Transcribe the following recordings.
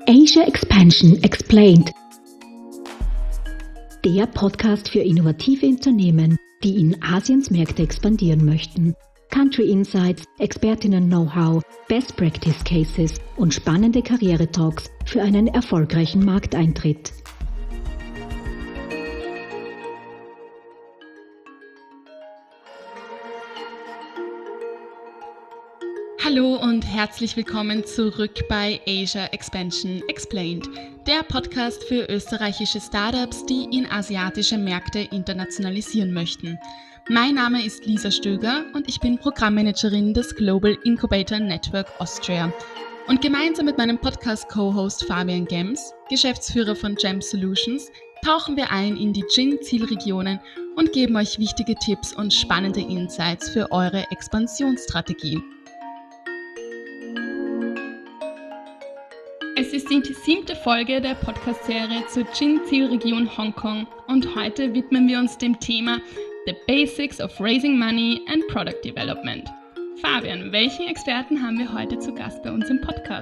Asia Expansion Explained. Der Podcast für innovative Unternehmen, die in Asiens Märkte expandieren möchten. Country Insights, Expertinnen-Know-how, Best Practice Cases und spannende Karriere-Talks für einen erfolgreichen Markteintritt. Hallo und herzlich willkommen zurück bei Asia Expansion Explained, der Podcast für österreichische Startups, die in asiatische Märkte internationalisieren möchten. Mein Name ist Lisa Stöger und ich bin Programmmanagerin des Global Incubator Network Austria. Und gemeinsam mit meinem Podcast-Co-Host Fabian Gems, Geschäftsführer von GEM Solutions, tauchen wir ein in die Jin-Zielregionen und geben euch wichtige Tipps und spannende Insights für eure Expansionsstrategie. Es ist die 7. Folge der Podcast-Serie zur Jin-Zielregion Hongkong und heute widmen wir uns dem Thema The Basics of Raising Money and Product Development. Fabian, welchen Experten haben wir heute zu Gast bei uns im Podcast?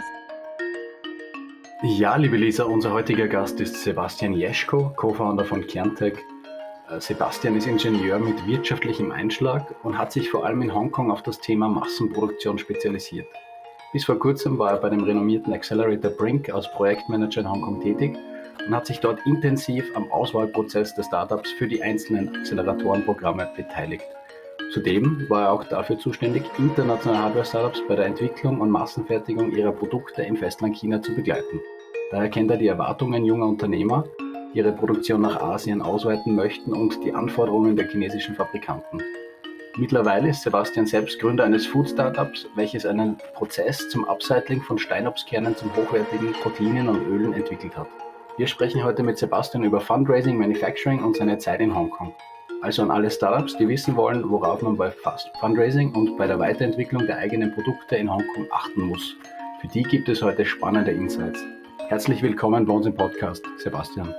Ja, liebe Lisa, unser heutiger Gast ist Sebastian Jeschko, Co-Founder von Kerntech. Sebastian ist Ingenieur mit wirtschaftlichem Einschlag und hat sich vor allem in Hongkong auf das Thema Massenproduktion spezialisiert. Bis vor kurzem war er bei dem renommierten Accelerator Brink als Projektmanager in Hongkong tätig und hat sich dort intensiv am Auswahlprozess der Startups für die einzelnen Acceleratorenprogramme beteiligt. Zudem war er auch dafür zuständig, internationale Hardware-Startups bei der Entwicklung und Massenfertigung ihrer Produkte im Festland China zu begleiten. Daher kennt er die Erwartungen junger Unternehmer, die ihre Produktion nach Asien ausweiten möchten und die Anforderungen der chinesischen Fabrikanten. Mittlerweile ist Sebastian selbst Gründer eines Food-Startups, welches einen Prozess zum Upcycling von Steinobstkernen zum hochwertigen Proteinen und Ölen entwickelt hat. Wir sprechen heute mit Sebastian über Fundraising, Manufacturing und seine Zeit in Hongkong. Also an alle Startups, die wissen wollen, worauf man bei Fundraising und bei der Weiterentwicklung der eigenen Produkte in Hongkong achten muss. Für die gibt es heute spannende Insights. Herzlich willkommen bei uns im Podcast, Sebastian.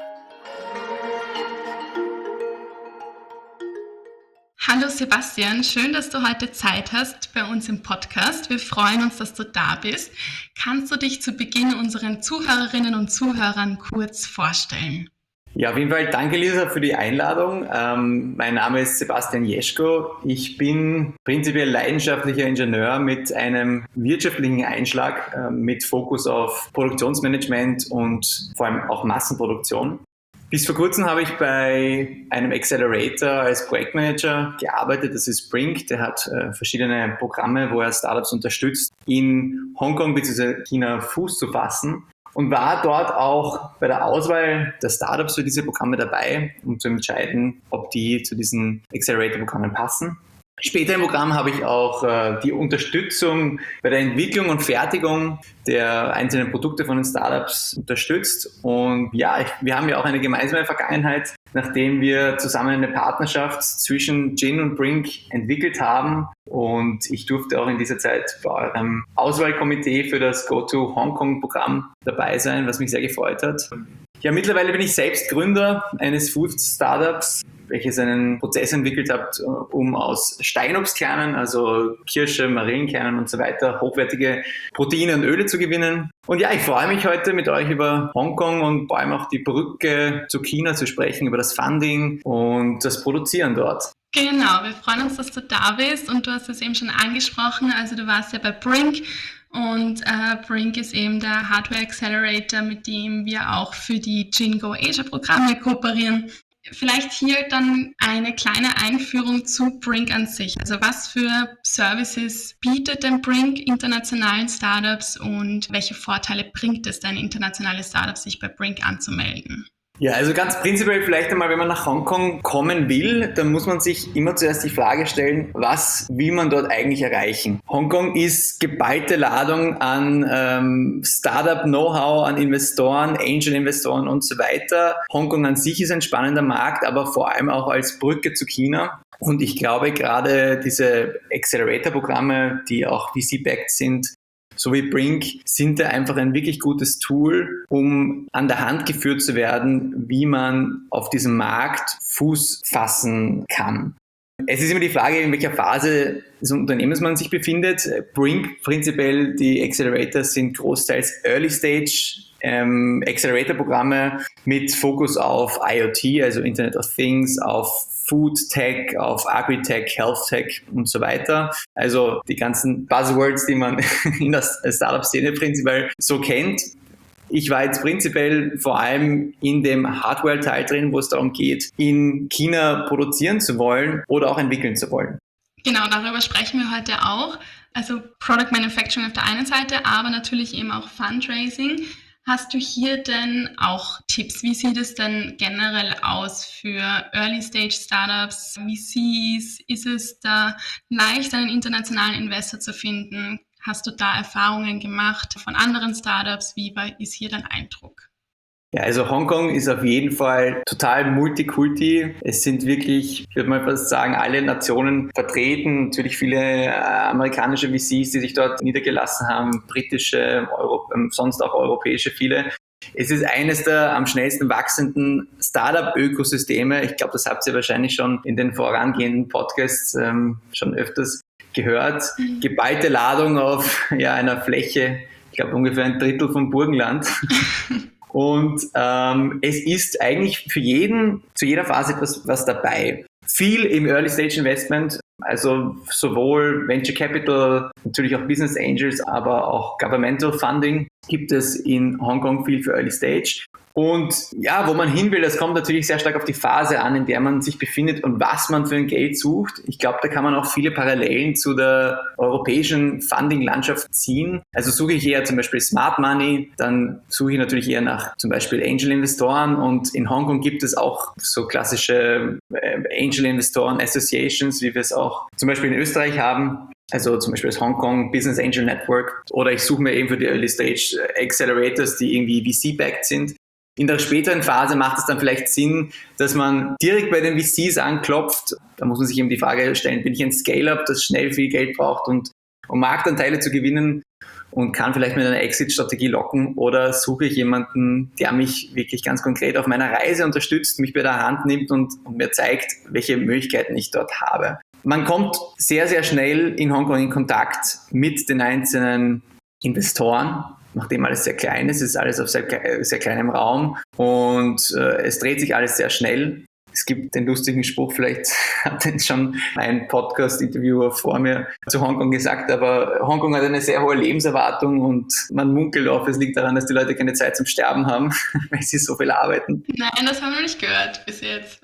Hallo Sebastian, schön, dass du heute Zeit hast bei uns im Podcast. Wir freuen uns, dass du da bist. Kannst du dich zu Beginn unseren Zuhörerinnen und Zuhörern kurz vorstellen? Ja, auf jeden Fall danke Lisa für die Einladung. Mein Name ist Sebastian Jeschko. Ich bin prinzipiell leidenschaftlicher Ingenieur mit einem wirtschaftlichen Einschlag mit Fokus auf Produktionsmanagement und vor allem auch Massenproduktion. Bis vor kurzem habe ich bei einem Accelerator als Projektmanager gearbeitet, das ist Brink. Der hat verschiedene Programme, wo er Startups unterstützt, in Hongkong bzw. China Fuß zu fassen und war dort auch bei der Auswahl der Startups für diese Programme dabei, um zu entscheiden, ob die zu diesen Accelerator-Programmen passen. Später im Programm habe ich auch die Unterstützung bei der Entwicklung und Fertigung der einzelnen Produkte von den Startups unterstützt. Und ja, wir haben ja auch eine gemeinsame Vergangenheit, nachdem wir zusammen eine Partnerschaft zwischen Jin und Brink entwickelt haben. Und ich durfte auch in dieser Zeit bei eurem Auswahlkomitee für das Go-to-Hongkong-Programm dabei sein, was mich sehr gefreut hat. Ja, mittlerweile bin ich selbst Gründer eines Food-Startups, welches einen Prozess entwickelt hat, um aus Steinobstkernen, also Kirsche, Marillenkernen und so weiter, hochwertige Proteine und Öle zu gewinnen. Und ja, ich freue mich heute mit euch über Hongkong und vor allem auch die Brücke zu China zu sprechen, über das Funding und das Produzieren dort. Genau, wir freuen uns, dass du da bist und du hast es eben schon angesprochen, also du warst ja bei Brink. Und Brink ist eben der Hardware Accelerator, mit dem wir auch für die Jingo Asia Programme kooperieren. Vielleicht hier dann eine kleine Einführung zu Brink an sich. Also was für Services bietet denn Brink internationalen Startups und welche Vorteile bringt es denn internationale Startups, sich bei Brink anzumelden? Ja, also ganz prinzipiell vielleicht einmal, wenn man nach Hongkong kommen will, dann muss man sich immer zuerst die Frage stellen, was will man dort eigentlich erreichen? Hongkong ist geballte Ladung an Startup-Know-how, an Investoren, Angel-Investoren und so weiter. Hongkong an sich ist ein spannender Markt, aber vor allem auch als Brücke zu China. Und ich glaube, gerade diese Accelerator-Programme, die auch VC-backed sind, so wie Brink, sind da einfach ein wirklich gutes Tool, um an der Hand geführt zu werden, wie man auf diesem Markt Fuß fassen kann. Es ist immer die Frage, in welcher Phase des Unternehmens man sich befindet. Brink, prinzipiell die Accelerators sind großteils Early Stage Accelerator-Programme mit Fokus auf IoT, also Internet of Things, auf Food Tech, auf Agri-Tech, Health Tech und so weiter. Also die ganzen Buzzwords, die man in der Startup-Szene prinzipiell so kennt. Ich war jetzt prinzipiell vor allem in dem Hardware-Teil drin, wo es darum geht, in China produzieren zu wollen oder auch entwickeln zu wollen. Genau, darüber sprechen wir heute auch. Also Product Manufacturing auf der einen Seite, aber natürlich eben auch Fundraising. Hast du hier denn auch Tipps? Wie sieht es denn generell aus für Early-Stage-Startups, VCs? Ist es da leicht, einen internationalen Investor zu finden? Hast du da Erfahrungen gemacht von anderen Startups? Wie ist hier dein Eindruck? Ja, also Hongkong ist auf jeden Fall total Multikulti. Es sind wirklich, ich würde mal fast sagen, alle Nationen vertreten. Natürlich viele amerikanische VCs, die sich dort niedergelassen haben, britische, sonst auch europäische viele. Es ist eines der am schnellsten wachsenden Startup-Ökosysteme. Ich glaube, das habt ihr wahrscheinlich schon in den vorangehenden Podcasts schon öfters gehört. Geballte Ladung auf einer Fläche, ich glaube ungefähr ein Drittel vom Burgenland. Und es ist eigentlich für jeden, zu jeder Phase etwas was dabei. Viel im Early Stage Investment, also sowohl Venture Capital, natürlich auch Business Angels, aber auch Governmental Funding gibt es in Hongkong viel für Early Stage. Und ja, wo man hin will, das kommt natürlich sehr stark auf die Phase an, in der man sich befindet und was man für ein Geld sucht. Ich glaube, da kann man auch viele Parallelen zu der europäischen Funding-Landschaft ziehen. Also suche ich eher zum Beispiel Smart Money, dann suche ich natürlich eher nach zum Beispiel Angel-Investoren, und in Hongkong gibt es auch so klassische Angel-Investoren Associations, wie wir es auch zum Beispiel in Österreich haben. Also zum Beispiel das Hong Kong Business Angel Network, oder ich suche mir eben für die Early Stage Accelerators, die irgendwie VC-backed sind. In der späteren Phase macht es dann vielleicht Sinn, dass man direkt bei den VCs anklopft. Da muss man sich eben die Frage stellen, bin ich ein Scale-Up, das schnell viel Geld braucht, um Marktanteile zu gewinnen und kann vielleicht mit einer Exit-Strategie locken, oder suche ich jemanden, der mich wirklich ganz konkret auf meiner Reise unterstützt, mich bei der Hand nimmt und mir zeigt, welche Möglichkeiten ich dort habe. Man kommt sehr, sehr schnell in Hongkong in Kontakt mit den einzelnen Investoren, nachdem alles sehr klein ist. Es ist alles auf sehr kleinem Raum und es dreht sich alles sehr schnell. Es gibt den lustigen Spruch, vielleicht hat den schon ein Podcast-Interviewer vor mir zu Hongkong gesagt, aber Hongkong hat eine sehr hohe Lebenserwartung und man munkelt auch, es liegt daran, dass die Leute keine Zeit zum Sterben haben, weil sie so viel arbeiten. Nein, das haben wir nicht gehört bis jetzt.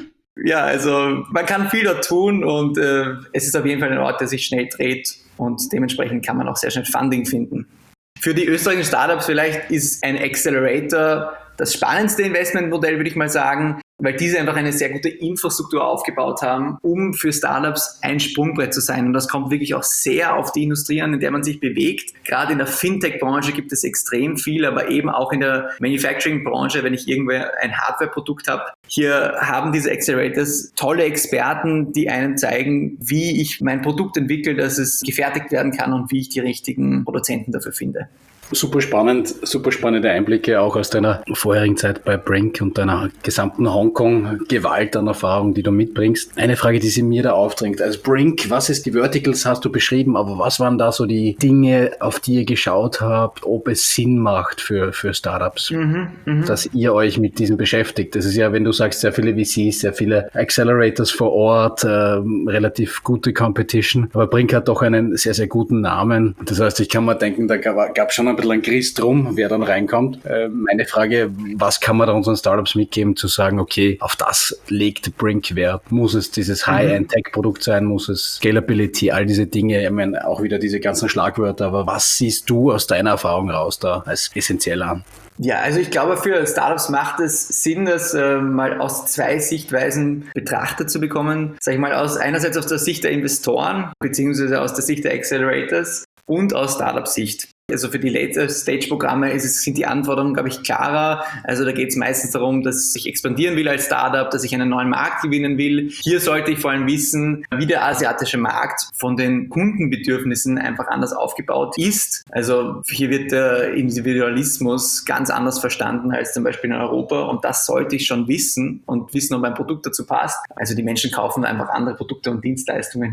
Ja, also man kann viel dort tun und es ist auf jeden Fall ein Ort, der sich schnell dreht, und dementsprechend kann man auch sehr schnell Funding finden. Für die österreichischen Startups vielleicht ist ein Accelerator das spannendste Investmentmodell, würde ich mal sagen, weil diese einfach eine sehr gute Infrastruktur aufgebaut haben, um für Startups ein Sprungbrett zu sein. Und das kommt wirklich auch sehr auf die Industrie an, in der man sich bewegt. Gerade in der Fintech-Branche gibt es extrem viel, aber eben auch in der Manufacturing-Branche, wenn ich irgendwo ein Hardware-Produkt habe. Hier haben diese Accelerators tolle Experten, die einem zeigen, wie ich mein Produkt entwickle, dass es gefertigt werden kann und wie ich die richtigen Produzenten dafür finde. Super spannend, super spannende Einblicke auch aus deiner vorherigen Zeit bei Brink und deiner gesamten Hongkong-Gewalt an Erfahrung, die du mitbringst. Eine Frage, die sich mir da aufdrängt. Also Brink, was ist die Verticals, hast du beschrieben, aber was waren da so die Dinge, auf die ihr geschaut habt, ob es Sinn macht für Startups, dass ihr euch mit diesem beschäftigt? Das ist ja, wenn du sagst, sehr viele VCs, sehr viele Accelerators vor Ort, relativ gute Competition, aber Brink hat doch einen sehr, sehr guten Namen. Das heißt, ich kann mir denken, da gab es schon ein bisschen ein Grist drum, wer dann reinkommt. Meine Frage, was kann man da unseren Startups mitgeben, zu sagen, okay, auf das legt Brink Wert? Muss es dieses High-End-Tech-Produkt sein? Muss es Scalability? All diese Dinge, ich meine, auch wieder diese ganzen Schlagwörter, aber was siehst du aus deiner Erfahrung raus da als essentiell an? Ja, also ich glaube, für Startups macht es Sinn, das mal aus zwei Sichtweisen betrachtet zu bekommen. Sag ich mal, einerseits aus der Sicht der Investoren, beziehungsweise aus der Sicht der Accelerators und aus Startup-Sicht. Also für die Late-Stage-Programme sind die Anforderungen, glaube ich, klarer. Also da geht es meistens darum, dass ich expandieren will als Startup, dass ich einen neuen Markt gewinnen will. Hier sollte ich vor allem wissen, wie der asiatische Markt von den Kundenbedürfnissen einfach anders aufgebaut ist. Also hier wird der Individualismus ganz anders verstanden als zum Beispiel in Europa, und das sollte ich schon wissen und wissen, ob mein Produkt dazu passt. Also die Menschen kaufen einfach andere Produkte und Dienstleistungen hier.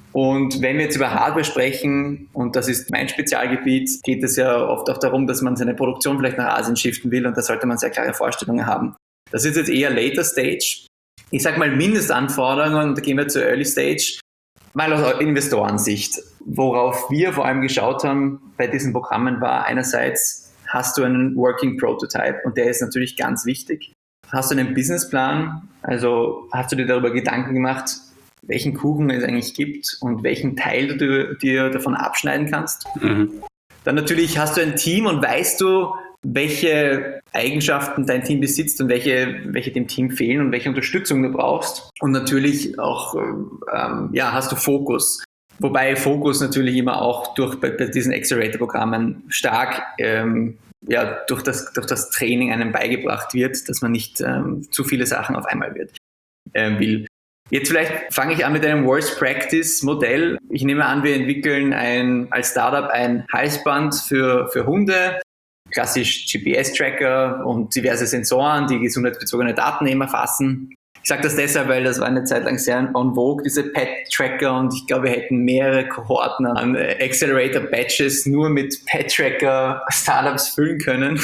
Und wenn wir jetzt über Hardware sprechen, und das ist mein Spezialgebiet, geht es ja oft auch darum, dass man seine Produktion vielleicht nach Asien shiften will, und da sollte man sehr klare Vorstellungen haben. Das ist jetzt eher Later Stage. Ich sage mal Mindestanforderungen, und da gehen wir zur Early Stage, mal aus Investorensicht. Worauf wir vor allem geschaut haben bei diesen Programmen war einerseits, hast du einen Working Prototype, und der ist natürlich ganz wichtig. Hast du einen Businessplan, also hast du dir darüber Gedanken gemacht, welchen Kuchen es eigentlich gibt und welchen Teil du dir davon abschneiden kannst. Dann natürlich hast du ein Team und weißt du, welche Eigenschaften dein Team besitzt und welche dem Team fehlen und welche Unterstützung du brauchst. Und natürlich auch hast du Fokus. Wobei Fokus natürlich immer auch bei diesen Accelerator-Programmen stark durch das Training einem beigebracht wird, dass man nicht zu viele Sachen auf einmal will. Jetzt vielleicht fange ich an mit einem Worst-Practice-Modell. Ich nehme an, wir entwickeln als Startup ein Halsband für Hunde, klassisch GPS-Tracker und diverse Sensoren, die gesundheitsbezogene Daten eben erfassen. Ich sage das deshalb, weil das war eine Zeit lang sehr en vogue, diese Pet-Tracker, und ich glaube, wir hätten mehrere Kohorten an Accelerator-Badges nur mit Pet-Tracker-Startups füllen können.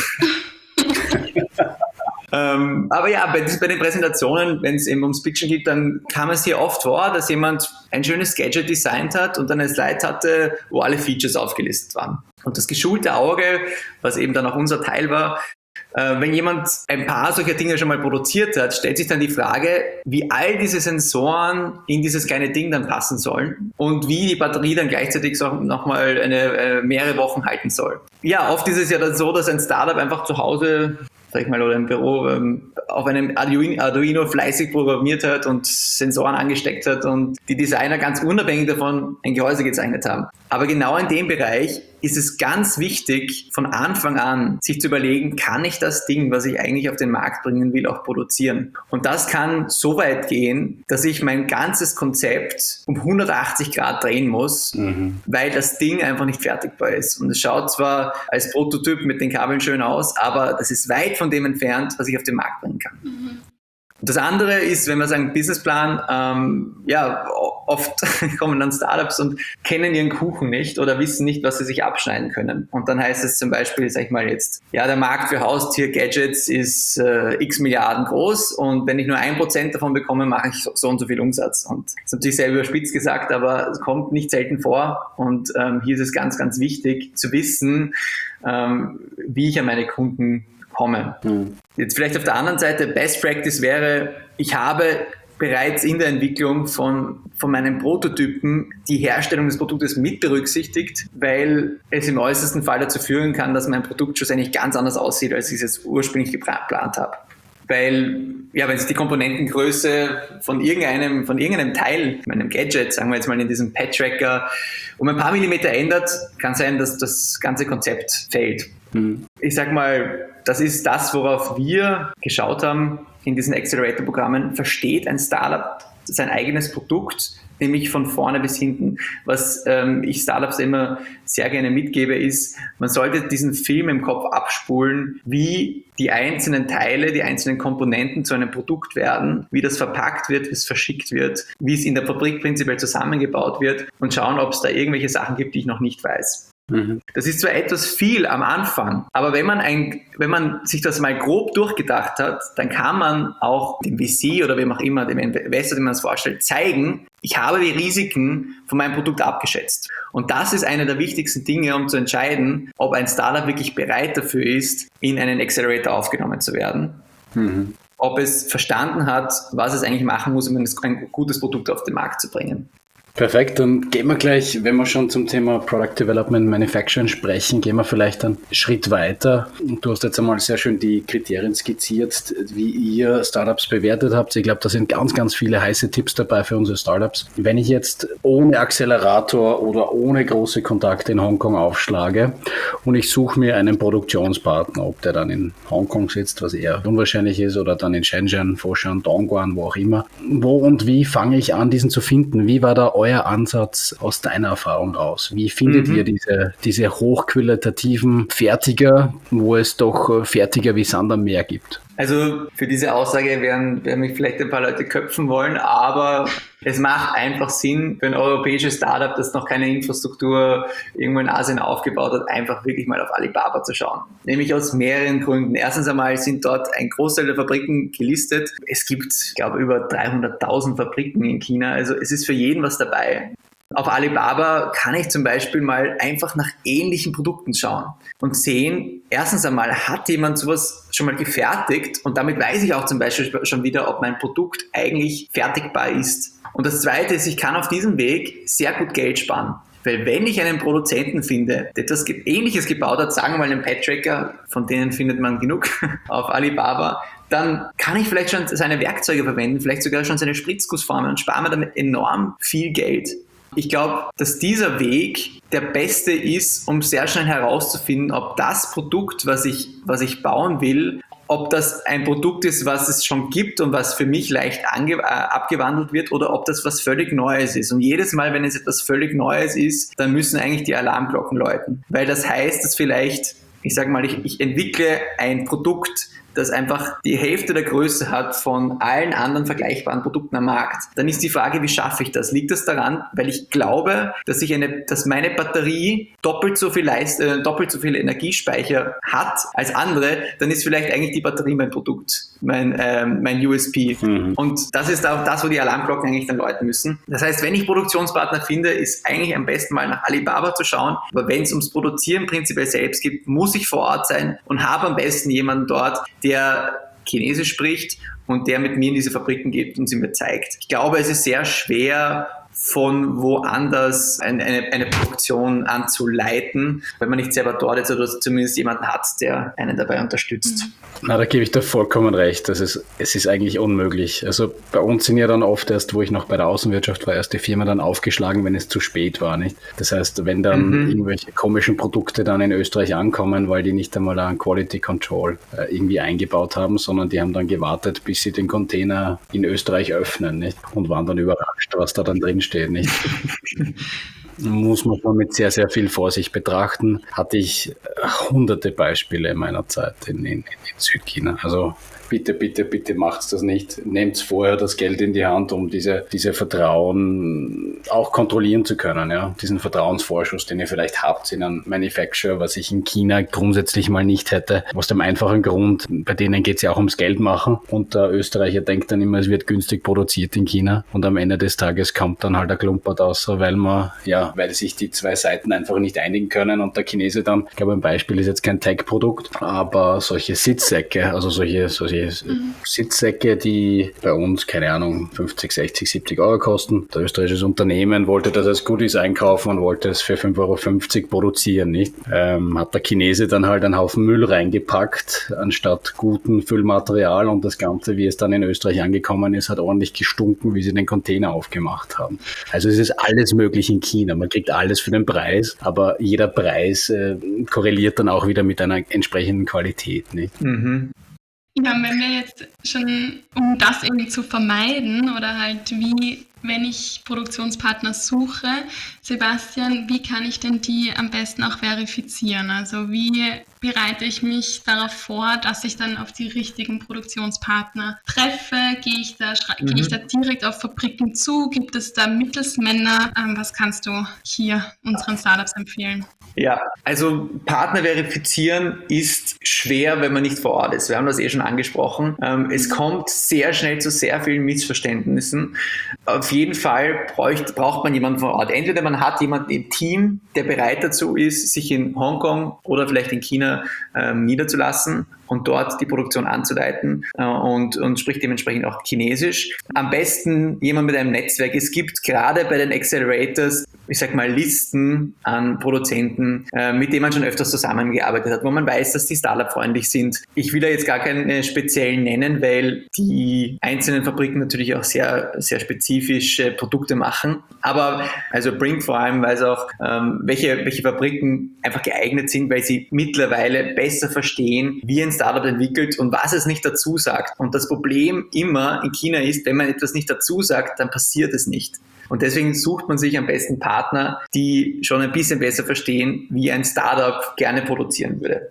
Aber ja, bei den Präsentationen, wenn es eben ums Pitchen geht, dann kam es hier oft vor, dass jemand ein schönes Gadget designt hat und dann eine Slide hatte, wo alle Features aufgelistet waren. Und das geschulte Auge, was eben dann auch unser Teil war, wenn jemand ein paar solcher Dinge schon mal produziert hat, stellt sich dann die Frage, wie all diese Sensoren in dieses kleine Ding dann passen sollen und wie die Batterie dann gleichzeitig nochmal mehrere Wochen halten soll. Ja, oft ist es ja dann so, dass ein Startup einfach zu Hause, sag ich mal, oder im Büro auf einem Arduino fleißig programmiert hat und Sensoren angesteckt hat und die Designer ganz unabhängig davon ein Gehäuse gezeichnet haben. Aber genau in dem Bereich ist es ganz wichtig, von Anfang an sich zu überlegen, kann ich das Ding, was ich eigentlich auf den Markt bringen will, auch produzieren? Und das kann so weit gehen, dass ich mein ganzes Konzept um 180 Grad drehen muss, weil das Ding einfach nicht fertigbar ist. Und es schaut zwar als Prototyp mit den Kabeln schön aus, aber das ist weit von dem entfernt, was ich auf den Markt bringen kann. Das andere ist, wenn wir sagen Businessplan, oft kommen dann Startups und kennen ihren Kuchen nicht oder wissen nicht, was sie sich abschneiden können. Und dann heißt es zum Beispiel, sag ich mal jetzt, ja, der Markt für Haustier-Gadgets ist x Milliarden groß, und wenn ich nur 1% davon bekomme, mache ich so und so viel Umsatz. Und das ist natürlich sehr überspitzt gesagt, aber es kommt nicht selten vor. Und hier ist es ganz, ganz wichtig zu wissen, wie ich an meine Kunden komme. Jetzt vielleicht auf der anderen Seite, Best Practice wäre, ich habe bereits in der Entwicklung von meinen Prototypen die Herstellung des Produktes mit berücksichtigt, weil es im äußersten Fall dazu führen kann, dass mein Produkt schlussendlich ganz anders aussieht, als ich es ursprünglich geplant habe. Weil, ja, wenn sich die Komponentengröße von irgendeinem Teil, meinem Gadget, sagen wir jetzt mal in diesem Pet-Tracker, um ein paar Millimeter ändert, kann sein, dass das ganze Konzept fällt. Ich sag mal, das ist das, worauf wir geschaut haben in diesen Accelerator-Programmen. Versteht ein Startup sein eigenes Produkt, nämlich von vorne bis hinten. Was ich Startups immer sehr gerne mitgebe, ist, man sollte diesen Film im Kopf abspulen, wie die einzelnen Teile, die einzelnen Komponenten zu einem Produkt werden, wie das verpackt wird, wie es verschickt wird, wie es in der Fabrik prinzipiell zusammengebaut wird, und schauen, ob es da irgendwelche Sachen gibt, die ich noch nicht weiß. Das ist zwar etwas viel am Anfang, aber wenn man sich das mal grob durchgedacht hat, dann kann man auch dem VC oder wem auch immer, dem Investor, dem man es vorstellt, zeigen, ich habe die Risiken von meinem Produkt abgeschätzt. Und das ist eine der wichtigsten Dinge, um zu entscheiden, ob ein Startup wirklich bereit dafür ist, in einen Accelerator aufgenommen zu werden. Ob es verstanden hat, was es eigentlich machen muss, um ein gutes Produkt auf den Markt zu bringen. Perfekt, dann gehen wir gleich, wenn wir schon zum Thema Product Development Manufacturing sprechen, gehen wir vielleicht einen Schritt weiter. Du hast jetzt einmal sehr schön die Kriterien skizziert, wie ihr Startups bewertet habt. Ich glaube, da sind ganz, ganz viele heiße Tipps dabei für unsere Startups. Wenn ich jetzt ohne Accelerator oder ohne große Kontakte in Hongkong aufschlage und ich suche mir einen Produktionspartner, ob der dann in Hongkong sitzt, was eher unwahrscheinlich ist, oder dann in Shenzhen, Foshan, Dongguan, wo auch immer. Wo und wie fange ich an, diesen zu finden? Wie war da euer Ansatz aus deiner Erfahrung raus? Wie findet ihr diese hochqualitativen Fertiger, wo es doch Fertiger wie Sand am Meer gibt? Also für diese Aussage werden mich vielleicht ein paar Leute köpfen wollen, aber es macht einfach Sinn für ein europäisches Startup, das noch keine Infrastruktur irgendwo in Asien aufgebaut hat, einfach wirklich mal auf Alibaba zu schauen. Nämlich aus mehreren Gründen. Erstens einmal sind dort ein Großteil der Fabriken gelistet. Es gibt, ich glaube, über 300.000 Fabriken in China. Also es ist für jeden was dabei. Auf Alibaba kann ich zum Beispiel mal einfach nach ähnlichen Produkten schauen und sehen, erstens einmal, hat jemand sowas schon mal gefertigt, und damit weiß ich auch zum Beispiel schon wieder, ob mein Produkt eigentlich fertigbar ist. Und das Zweite ist, ich kann auf diesem Weg sehr gut Geld sparen. Weil wenn ich einen Produzenten finde, der etwas Ähnliches gebaut hat, sagen wir mal einen Pad-Tracker, von denen findet man genug auf Alibaba, dann kann ich vielleicht schon seine Werkzeuge verwenden, vielleicht sogar schon seine Spritzgussformen, und spare mir damit enorm viel Geld. Ich glaube, dass dieser Weg der beste ist, um sehr schnell herauszufinden, ob das Produkt, was ich bauen will, ob das ein Produkt ist, was es schon gibt und was für mich leicht abgewandelt wird, oder ob das was völlig Neues ist. Und jedes Mal, wenn es etwas völlig Neues ist, dann müssen eigentlich die Alarmglocken läuten. Weil das heißt, dass vielleicht, ich sage mal, ich entwickle ein Produkt, das einfach die Hälfte der Größe hat von allen anderen vergleichbaren Produkten am Markt. Dann ist die Frage, wie schaffe ich das? Liegt das daran, weil ich glaube, dass meine Batterie doppelt so viel Energiespeicher hat als andere? Dann ist vielleicht eigentlich die Batterie mein Produkt, mein USP. Und das ist auch das, wo die Alarmglocken eigentlich dann läuten müssen. Das heißt, wenn ich Produktionspartner finde, ist eigentlich am besten mal nach Alibaba zu schauen. Aber wenn es ums Produzieren prinzipiell selbst geht, muss ich vor Ort sein und habe am besten jemanden dort, der Chinesisch spricht und der mit mir in diese Fabriken geht und sie mir zeigt. Ich glaube, es ist sehr schwer, von woanders eine Produktion anzuleiten, wenn man nicht selber dort ist oder zumindest jemanden hat, der einen dabei unterstützt. Na, da gebe ich dir vollkommen recht. Es ist eigentlich unmöglich. Also bei uns sind ja dann oft erst, wo ich noch bei der Außenwirtschaft war, erst die Firma dann aufgeschlagen, wenn es zu spät war, nicht? Das heißt, wenn dann irgendwelche komischen Produkte dann in Österreich ankommen, weil die nicht einmal ein Quality Control irgendwie eingebaut haben, sondern die haben dann gewartet, bis sie den Container in Österreich öffnen, nicht? Und waren dann überrascht, was da dann drin steht, nicht? Muss man schon mit sehr, sehr viel Vorsicht betrachten. Hatte ich hunderte Beispiele in meiner Zeit in Südchina. Also bitte macht's das nicht. Nehmt vorher das Geld in die Hand, um diese Vertrauen auch kontrollieren zu können. Ja? Diesen Vertrauensvorschuss, den ihr vielleicht habt in einem Manufacturer, was ich in China grundsätzlich mal nicht hätte. Aus dem einfachen Grund, bei denen geht's ja auch ums Geld machen. Und der Österreicher denkt dann immer, es wird günstig produziert in China. Und am Ende des Tages kommt dann halt der Klumpert raus, weil sich die zwei Seiten einfach nicht einigen können. Und der Chinese dann, ich glaube, ein Beispiel ist jetzt kein Tech-Produkt, aber solche Sitzsäcke, also solche Sitzsäcke, die bei uns, keine Ahnung, 50, 60, 70 Euro kosten. Der österreichische Unternehmen wollte das als Goodies einkaufen und wollte es für 5,50 Euro produzieren, nicht? Hat der Chinese dann halt einen Haufen Müll reingepackt, anstatt guten Füllmaterial, und das Ganze, wie es dann in Österreich angekommen ist, hat ordentlich gestunken, wie sie den Container aufgemacht haben. Also es ist alles möglich in China. Man kriegt alles für den Preis, aber jeder Preis korreliert dann auch wieder mit einer entsprechenden Qualität, nicht? Ja, wenn wir jetzt schon, um das irgendwie zu vermeiden oder halt wie, wenn ich Produktionspartner suche, Sebastian, wie kann ich denn die am besten auch verifizieren? Also wie bereite ich mich darauf vor, dass ich dann auf die richtigen Produktionspartner treffe? Gehe ich da direkt auf Fabriken zu? Gibt es da Mittelsmänner? Was kannst du hier unseren Startups empfehlen? Ja, also Partner verifizieren ist schwer, wenn man nicht vor Ort ist. Wir haben das schon angesprochen. Es kommt sehr schnell zu sehr vielen Missverständnissen. Auf jeden Fall braucht man jemanden vor Ort. Entweder man hat jemanden im Team, der bereit dazu ist, sich in Hongkong oder vielleicht in China niederzulassen und dort die Produktion anzuleiten und spricht dementsprechend auch Chinesisch. Am besten jemand mit einem Netzwerk. Es gibt gerade bei den Accelerators, ich sag mal, Listen an Produzenten, mit denen man schon öfters zusammengearbeitet hat, wo man weiß, dass die Startup-freundlich sind. Ich will da jetzt gar keine speziellen nennen, weil die einzelnen Fabriken natürlich auch sehr, sehr spezifische Produkte machen. Aber also Brink vor allem weiß auch, welche Fabriken einfach geeignet sind, weil sie mittlerweile besser verstehen, wie ein Startup entwickelt und was es nicht dazu sagt. Und das Problem immer in China ist, wenn man etwas nicht dazu sagt, dann passiert es nicht. Und deswegen sucht man sich am besten Partner, die schon ein bisschen besser verstehen, wie ein Startup gerne produzieren würde.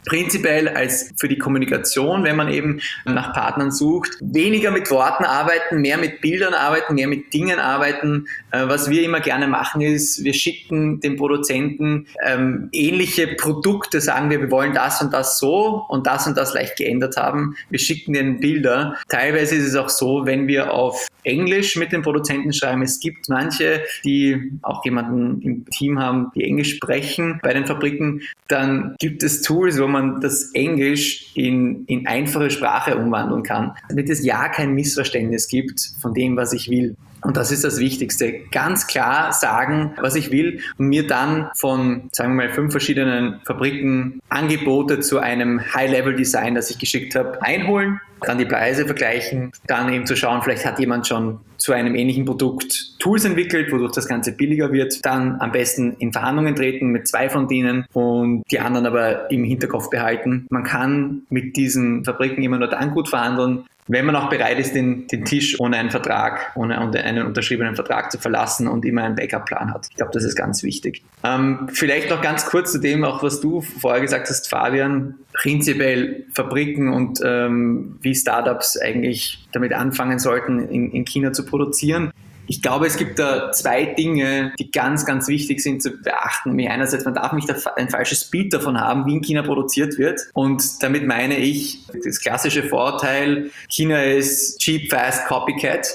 prinzipiell als für die Kommunikation, wenn man eben nach Partnern sucht, weniger mit Worten arbeiten, mehr mit Bildern arbeiten, mehr mit Dingen arbeiten. Was wir immer gerne machen ist, wir schicken dem Produzenten ähnliche Produkte, sagen wir wollen das und das so und das leicht geändert haben. Wir schicken den Bilder. Teilweise ist es auch so, wenn wir auf Englisch mit den Produzenten schreiben. Es gibt manche, die auch jemanden im Team haben, die Englisch sprechen bei den Fabriken. Dann gibt es Tools, wo man das Englisch in einfache Sprache umwandeln kann, damit es ja kein Missverständnis gibt von dem, was ich will. Und das ist das Wichtigste. Ganz klar sagen, was ich will und mir dann von, sagen wir mal, 5 verschiedenen Fabriken Angebote zu einem High-Level-Design, das ich geschickt habe, einholen, dann die Preise vergleichen, dann eben zu schauen, vielleicht hat jemand schon zu einem ähnlichen Produkt Tools entwickelt, wodurch das Ganze billiger wird, dann am besten in Verhandlungen treten mit 2 von denen und die anderen aber im Hinterkopf behalten. Man kann mit diesen Fabriken immer nur dann gut verhandeln, wenn man auch bereit ist, den Tisch ohne einen Vertrag, ohne einen unterschriebenen Vertrag zu verlassen und immer einen Backup-Plan hat. Ich glaube, das ist ganz wichtig. Vielleicht noch ganz kurz zu dem, auch was du vorher gesagt hast, Fabian, prinzipiell Fabriken und wie Startups eigentlich damit anfangen sollten, in China zu produzieren. Ich glaube, es gibt da 2 Dinge, die ganz, ganz wichtig sind zu beachten. Nämlich einerseits, man darf nicht ein falsches Bild davon haben, wie in China produziert wird. Und damit meine ich das klassische Vorurteil, China ist cheap, fast, copycat.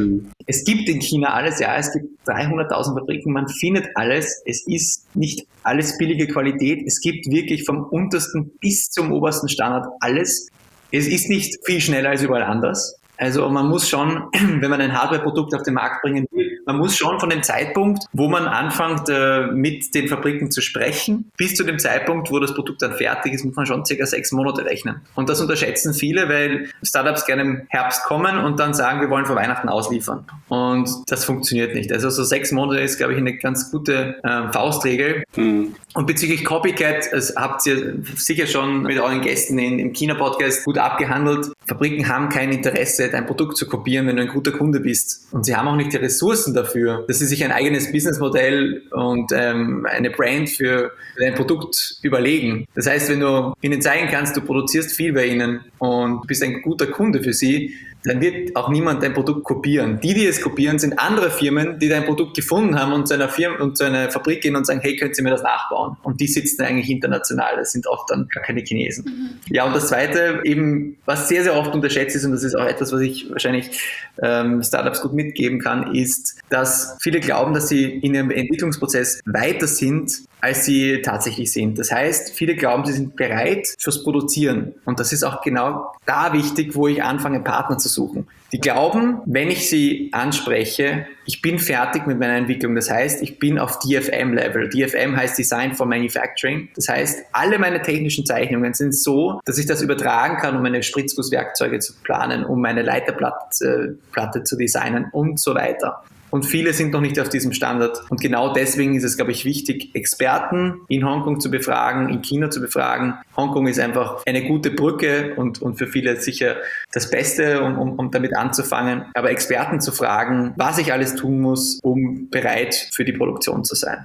Es gibt in China alles, ja, es gibt 300.000 Fabriken, man findet alles. Es ist nicht alles billige Qualität. Es gibt wirklich vom untersten bis zum obersten Standard alles. Es ist nicht viel schneller als überall anders. Also man muss schon, wenn man ein Hardware-Produkt auf den Markt bringen will, man muss schon von dem Zeitpunkt, wo man anfängt mit den Fabriken zu sprechen, bis zu dem Zeitpunkt, wo das Produkt dann fertig ist, muss man schon ca. 6 Monate rechnen. Und das unterschätzen viele, weil Startups gerne im Herbst kommen und dann sagen, wir wollen vor Weihnachten ausliefern. Und das funktioniert nicht. Also so 6 Monate ist, glaube ich, eine ganz gute Faustregel. Und bezüglich Copycat, das habt ihr sicher schon mit euren Gästen im China-Podcast gut abgehandelt. Fabriken haben kein Interesse, dein Produkt zu kopieren, wenn du ein guter Kunde bist. Und sie haben auch nicht die Ressourcen dafür, dass sie sich ein eigenes Businessmodell und eine Brand für dein Produkt überlegen. Das heißt, wenn du ihnen zeigen kannst, du produzierst viel bei ihnen und bist ein guter Kunde für sie, dann wird auch niemand dein Produkt kopieren. Die es kopieren, sind andere Firmen, die dein Produkt gefunden haben und zu einer Firma und zu einer Fabrik gehen und sagen, hey, könnt ihr mir das nachbauen? Und die sitzen eigentlich international, das sind oft dann gar keine Chinesen. Ja, und das Zweite, eben, was sehr, sehr oft unterschätzt ist, und das ist auch etwas, was ich wahrscheinlich Startups gut mitgeben kann, ist, dass viele glauben, dass sie in ihrem Entwicklungsprozess weiter sind, als sie tatsächlich sind. Das heißt, viele glauben, sie sind bereit fürs Produzieren. Und das ist auch genau da wichtig, wo ich anfange, Partner zu suchen. Die glauben, wenn ich sie anspreche, ich bin fertig mit meiner Entwicklung. Das heißt, ich bin auf DFM-Level. DFM heißt Design for Manufacturing. Das heißt, alle meine technischen Zeichnungen sind so, dass ich das übertragen kann, um meine Spritzgusswerkzeuge zu planen, um meine Leiterplatte zu designen und so weiter. Und viele sind noch nicht auf diesem Standard. Und genau deswegen ist es, glaube ich, wichtig, Experten in Hongkong zu befragen, in China zu befragen. Hongkong ist einfach eine gute Brücke und für viele sicher das Beste, um damit anzufangen. Aber Experten zu fragen, was ich alles tun muss, um bereit für die Produktion zu sein.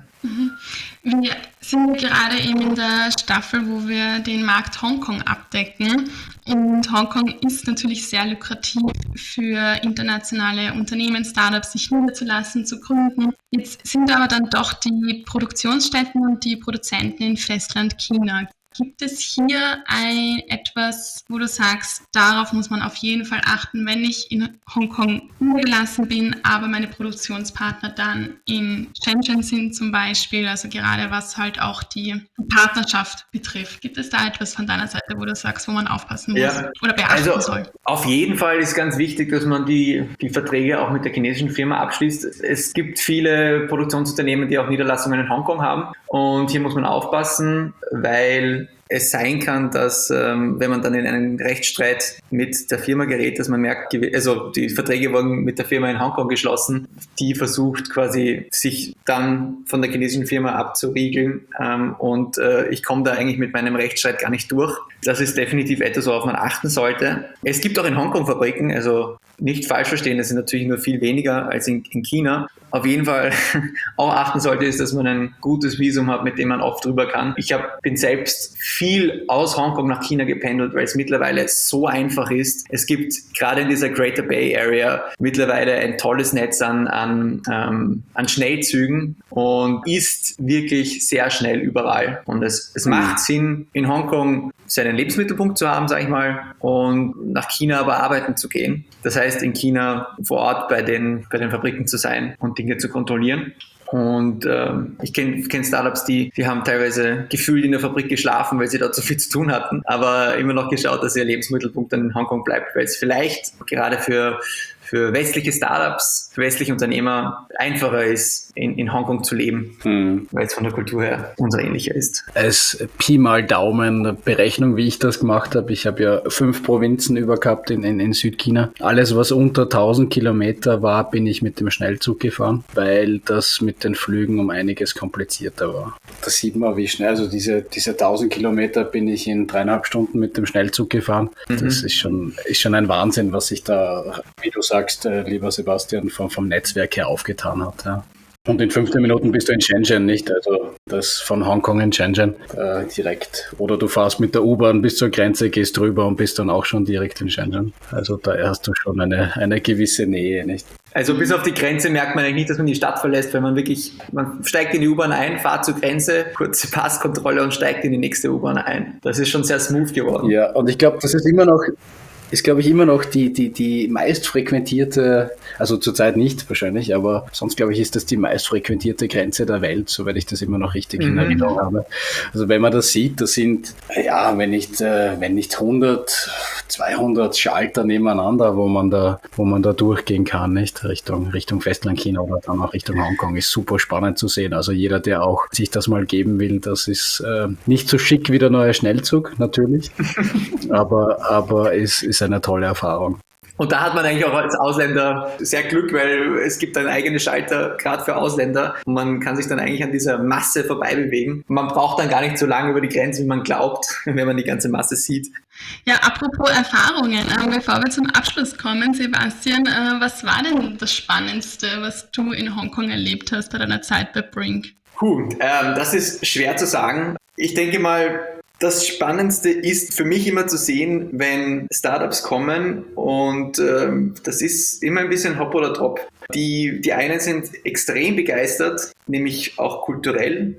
Wir sind gerade eben in der Staffel, wo wir den Markt Hongkong abdecken. Und Hongkong ist natürlich sehr lukrativ für internationale Unternehmen, Startups, sich niederzulassen, zu gründen. Jetzt sind aber dann doch die Produktionsstätten und die Produzenten in Festland China. Gibt es hier etwas, wo du sagst, darauf muss man auf jeden Fall achten, wenn ich in Hongkong niedergelassen bin, aber meine Produktionspartner dann in Shenzhen sind zum Beispiel, also gerade was halt auch die Partnerschaft betrifft. Gibt es da etwas von deiner Seite, wo du sagst, wo man aufpassen muss oder beachten soll? Auf jeden Fall ist ganz wichtig, dass man die Verträge auch mit der chinesischen Firma abschließt. Es gibt viele Produktionsunternehmen, die auch Niederlassungen in Hongkong haben und hier muss man aufpassen, weil es sein kann, dass wenn man dann in einen Rechtsstreit mit der Firma gerät, dass man merkt, also die Verträge wurden mit der Firma in Hongkong geschlossen, die versucht quasi sich dann von der chinesischen Firma abzuriegeln und ich komme da eigentlich mit meinem Rechtsstreit gar nicht durch. Das ist definitiv etwas, worauf man achten sollte. Es gibt auch in Hongkong Fabriken, also nicht falsch verstehen, das sind natürlich nur viel weniger als in China. Auf jeden Fall auch achten sollte, ist, dass man ein gutes Visum hat, mit dem man oft drüber kann. Ich bin selbst viel aus Hongkong nach China gependelt, weil es mittlerweile so einfach ist. Es gibt gerade in dieser Greater Bay Area mittlerweile ein tolles Netz an Schnellzügen und ist wirklich sehr schnell überall. Und es macht Sinn, in Hongkong seinen Lebensmittelpunkt zu haben, sage ich mal, und nach China aber arbeiten zu gehen. Das heißt, in China vor Ort bei den Fabriken zu sein und Dinge zu kontrollieren. Und ich kenn Startups, die haben teilweise gefühlt in der Fabrik geschlafen, weil sie dort so viel zu tun hatten, aber immer noch geschaut, dass ihr Lebensmittelpunkt dann in Hongkong bleibt, weil es vielleicht gerade für westliche Startups, für westliche Unternehmer einfacher ist, in Hongkong zu leben, weil es von der Kultur her unser ähnlicher ist. Als Pi mal Daumen Berechnung, wie ich das gemacht habe, ich habe ja 5 Provinzen über gehabt in Südchina. Alles, was unter 1000 Kilometer war, bin ich mit dem Schnellzug gefahren, weil das mit den Flügen um einiges komplizierter war. Da sieht man, wie schnell, also diese 1000 Kilometer bin ich in 3,5 Stunden mit dem Schnellzug gefahren. Das ist schon ein Wahnsinn, was sich da, wie du sagst, lieber Sebastian, vom Netzwerk her aufgetan hat. Ja. Und in 15 Minuten bist du in Shenzhen, nicht? Also das von Hongkong in Shenzhen direkt. Oder du fährst mit der U-Bahn bis zur Grenze, gehst drüber und bist dann auch schon direkt in Shenzhen. Also da hast du schon eine gewisse Nähe, nicht? Also bis auf die Grenze merkt man eigentlich nicht, dass man die Stadt verlässt, weil man steigt in die U-Bahn ein, fährt zur Grenze, kurze Passkontrolle und steigt in die nächste U-Bahn ein. Das ist schon sehr smooth geworden. Ja, und ich glaube, das ist immer noch die meist frequentierte, also zurzeit nicht wahrscheinlich, aber sonst glaube ich, ist das die meist frequentierte Grenze der Welt, soweit ich das immer noch richtig in Erinnerung habe. Also wenn man das sieht, das sind, ja, wenn nicht 100, 200 Schalter nebeneinander, wo man da durchgehen kann, nicht? Richtung Festland China oder dann auch Richtung Hongkong, ist super spannend zu sehen. Also jeder, der auch sich das mal geben will, das ist nicht so schick wie der neue Schnellzug, natürlich, aber ist eine tolle Erfahrung. Und da hat man eigentlich auch als Ausländer sehr Glück, weil es gibt einen eigenen Schalter, gerade für Ausländer. Und man kann sich dann eigentlich an dieser Masse vorbei bewegen. Man braucht dann gar nicht so lange über die Grenze, wie man glaubt, wenn man die ganze Masse sieht. Ja, apropos Erfahrungen, bevor wir zum Abschluss kommen, Sebastian, was war denn das Spannendste, was du in Hongkong erlebt hast bei deiner Zeit bei Brink? Das ist schwer zu sagen. Ich denke mal, das Spannendste ist für mich immer zu sehen, wenn Startups kommen und das ist immer ein bisschen Hop oder Top. Die einen sind extrem begeistert, nämlich auch kulturell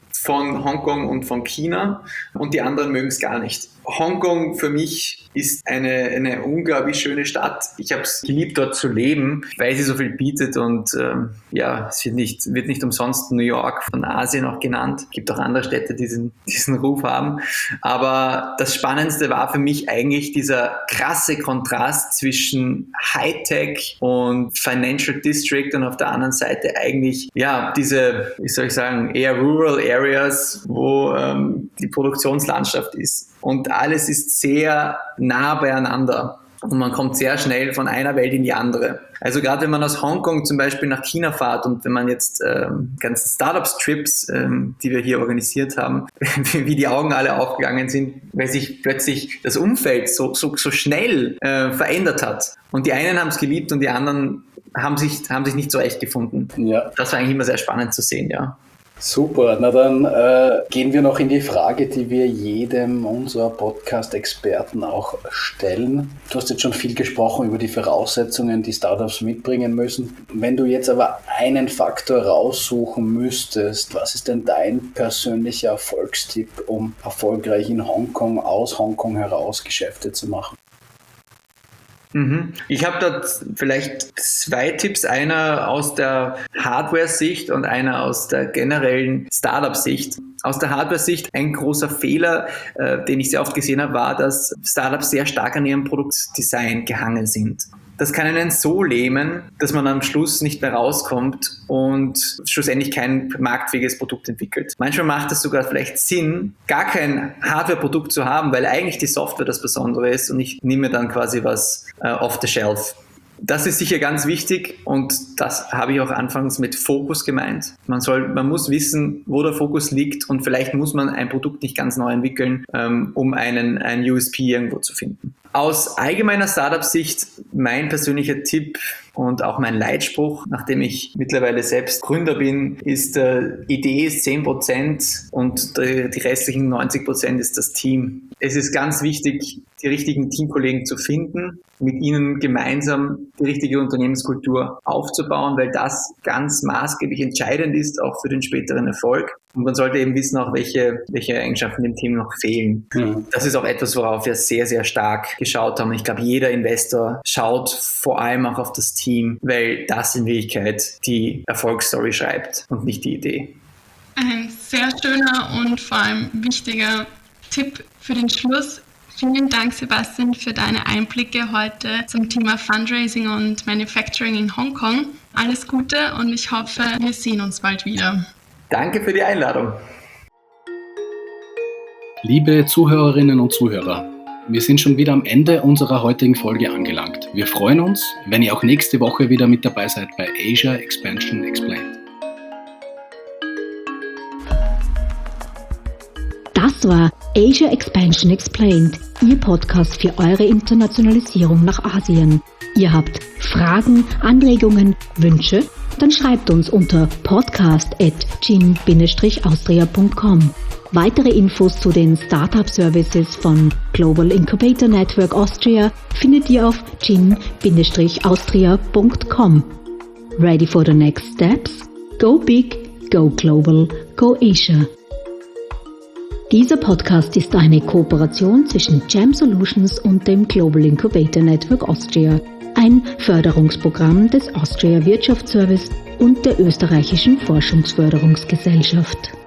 von Hongkong und von China und die anderen mögen es gar nicht. Hongkong für mich ist eine unglaublich schöne Stadt. Ich habe es geliebt, dort zu leben, weil sie so viel bietet und es wird nicht umsonst New York von Asien auch genannt. Es gibt auch andere Städte, die diesen Ruf haben. Aber das Spannendste war für mich eigentlich dieser krasse Kontrast zwischen Hightech und Financial District und auf der anderen Seite eigentlich diese, wie soll ich sagen, eher Rural Areas, wo die Produktionslandschaft ist. Und alles ist sehr nah beieinander und man kommt sehr schnell von einer Welt in die andere. Also gerade wenn man aus Hongkong zum Beispiel nach China fährt und wenn man jetzt ganzen Startups-Trips, die wir hier organisiert haben, wie die Augen alle aufgegangen sind, weil sich plötzlich das Umfeld so schnell verändert hat. Und die einen haben es geliebt und die anderen haben sich nicht zurechtgefunden. Ja. Das war eigentlich immer sehr spannend zu sehen, ja. Super, na dann gehen wir noch in die Frage, die wir jedem unserer Podcast-Experten auch stellen. Du hast jetzt schon viel gesprochen über die Voraussetzungen, die Startups mitbringen müssen. Wenn du jetzt aber einen Faktor raussuchen müsstest, was ist denn dein persönlicher Erfolgstipp, um erfolgreich in Hongkong, aus Hongkong heraus Geschäfte zu machen? Ich habe dort vielleicht 2 Tipps, einer aus der Hardware-Sicht und einer aus der generellen Startup-Sicht. Aus der Hardware-Sicht ein großer Fehler, den ich sehr oft gesehen habe, war, dass Startups sehr stark an ihrem Produktdesign gehangen sind. Das kann einen so lähmen, dass man am Schluss nicht mehr rauskommt und schlussendlich kein marktfähiges Produkt entwickelt. Manchmal macht es sogar vielleicht Sinn, gar kein Hardware-Produkt zu haben, weil eigentlich die Software das Besondere ist und ich nehme dann quasi was off the shelf. Das ist sicher ganz wichtig und das habe ich auch anfangs mit Fokus gemeint. Man muss wissen, wo der Fokus liegt und vielleicht muss man ein Produkt nicht ganz neu entwickeln, um einen USP irgendwo zu finden. Aus allgemeiner Startup-Sicht mein persönlicher Tipp und auch mein Leitspruch, nachdem ich mittlerweile selbst Gründer bin, ist, Idee ist 10% und die restlichen 90% ist das Team. Es ist ganz wichtig, die richtigen Teamkollegen zu finden, mit ihnen gemeinsam die richtige Unternehmenskultur aufzubauen, weil das ganz maßgeblich entscheidend ist, auch für den späteren Erfolg. Und man sollte eben wissen, auch welche Eigenschaften dem Team noch fehlen. Mhm. Das ist auch etwas, worauf wir sehr, sehr stark geschaut haben. Ich glaube, jeder Investor schaut vor allem auch auf das Team, weil das in Wirklichkeit die Erfolgsstory schreibt und nicht die Idee. Ein sehr schöner und vor allem wichtiger Tipp für den Schluss. Vielen Dank, Sebastian, für deine Einblicke heute zum Thema Fundraising und Manufacturing in Hongkong. Alles Gute und ich hoffe, wir sehen uns bald wieder. Danke für die Einladung. Liebe Zuhörerinnen und Zuhörer, wir sind schon wieder am Ende unserer heutigen Folge angelangt. Wir freuen uns, wenn ihr auch nächste Woche wieder mit dabei seid bei Asia Expansion Explained. Das war Asia Expansion Explained, Ihr Podcast für eure Internationalisierung nach Asien. Ihr habt Fragen, Anregungen, Wünsche? Dann schreibt uns unter podcast@gin-austria.com. Weitere Infos zu den Startup-Services von Global Incubator Network Austria findet ihr auf gin-austria.com. Ready for the next steps? Go big, go global, go Asia. Dieser Podcast ist eine Kooperation zwischen GEM Solutions und dem Global Incubator Network Austria, ein Förderungsprogramm des Austria Wirtschaftsservice und der österreichischen Forschungsförderungsgesellschaft.